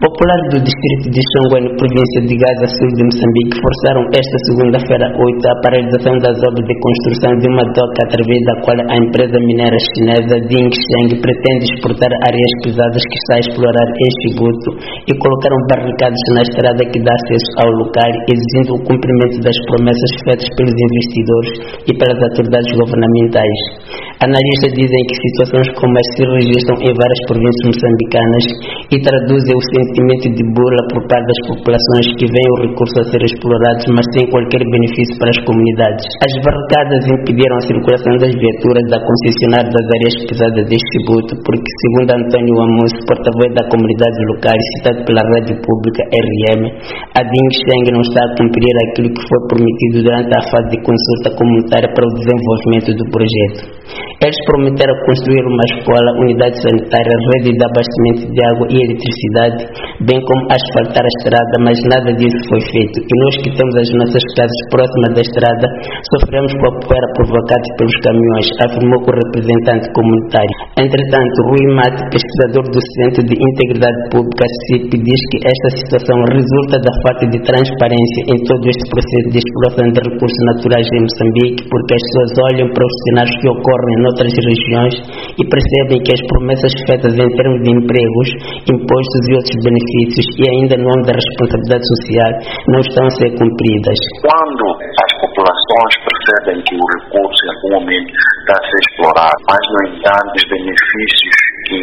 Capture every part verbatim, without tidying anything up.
Populares do distrito de Xanguane, província de Gaza, sul de Moçambique, forçaram esta segunda-feira oito a paralisação das obras de construção de uma doca através da qual a empresa mineira chinesa Dingsheng pretende exportar areias pesadas que está a explorar em Xibuto e colocaram barricadas na estrada que dá acesso ao local, exigindo o cumprimento das promessas feitas pelos investidores e pelas autoridades governamentais. Analistas dizem que situações como as se registram em várias províncias moçambicanas e traduzem o sentimento de burla por parte das populações que veem o recurso a ser explorado, mas sem qualquer benefício para as comunidades. As barricadas impediram a circulação das viaturas da concessionária das areias pesadas de Xibuto, porque, segundo Antônio Amoso, porta-voz da comunidade local, citado pela rádio pública R M, a Dingsheng não está a cumprir aquilo que foi prometido durante a fase de consulta comunitária para o desenvolvimento do projeto. Eles prometeram construir uma escola, unidade sanitária, rede de abastecimento de água e eletricidade, bem como asfaltar a estrada, mas nada disso foi feito. E nós que temos as nossas casas próximas da estrada, sofremos com a poeira provocada pelos caminhões, afirmou o representante comunitário. Entretanto, Rui Mate, pesquisador do Centro de Integridade Pública, C I P, diz que esta situação resulta da falta de transparência em todo este processo de exploração de recursos naturais em Moçambique, porque as pessoas olham para os cenários que ocorrem em outras regiões e percebem que as promessas feitas em termos de empregos, impostos e outros benefícios e ainda no âmbito da responsabilidade social não estão a ser cumpridas. Quando as populações percebem que o recurso em algum momento está a ser explorado, mas no entanto os benefícios que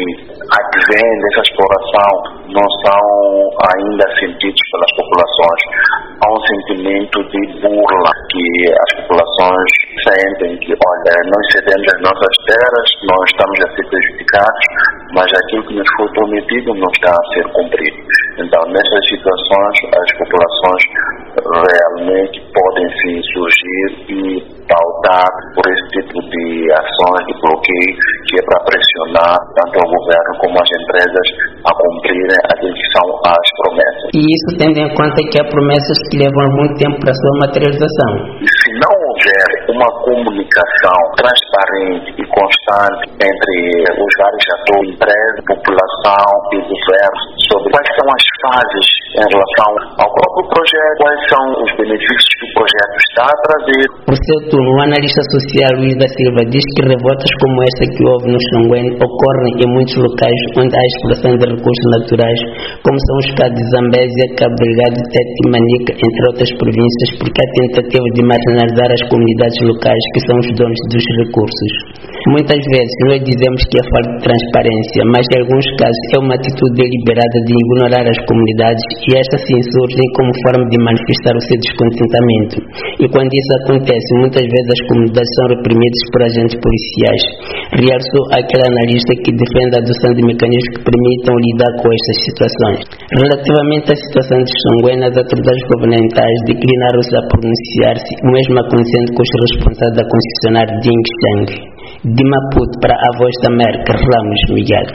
advêm dessa exploração não são ainda sentidos pelas populações, há um sentimento de burla que as populações sentem que, olha, nós cedemos as nossas terras, nós estamos a ser prejudicados, mas aquilo que nos foi prometido não está a ser cumprido. Então, nessas situações, as populações realmente podem se surgir e pautar por esse tipo de ações de bloqueio, que é para pressionar tanto o governo como as empresas a cumprirem aquilo que são as promessas. E isso tendo em conta que há promessas que levam muito tempo para a sua materialização. E se não houver uma comunicação transparente e constante entre os vários atores, empresa, população e governo, sobre quais são as fases em relação ao próprio projeto, quais são os benefícios que o projeto está a trazer. Por seu turno, o analista social Luís da Silva diz que revoltas como esta que houve no Xanguane ocorrem em muitos locais onde há exploração de recursos naturais, como são os casos de Zambésia, Cabo Delgado, Tete e Manica, entre outras províncias, porque há tentativa de marginalizar as comunidades locais que são os donos dos recursos. Muitas vezes nós dizemos que é falta de transparência, mas em alguns casos é uma atitude deliberada de ignorar as comunidades e estas se insurgem como forma de manifestar o seu descontentamento. E quando isso acontece, muitas vezes as comunidades são reprimidas por agentes policiais. Realçou aquele analista que defende a adoção de mecanismos que permitam lidar com estas situações. Relativamente à situação de Xanguane, as autoridades governamentais declinaram-se a pronunciar-se, o mesmo acontecendo com os responsáveis da concessionária Dingsheng. De Maputo para a Voz da América, Ramos Miguel.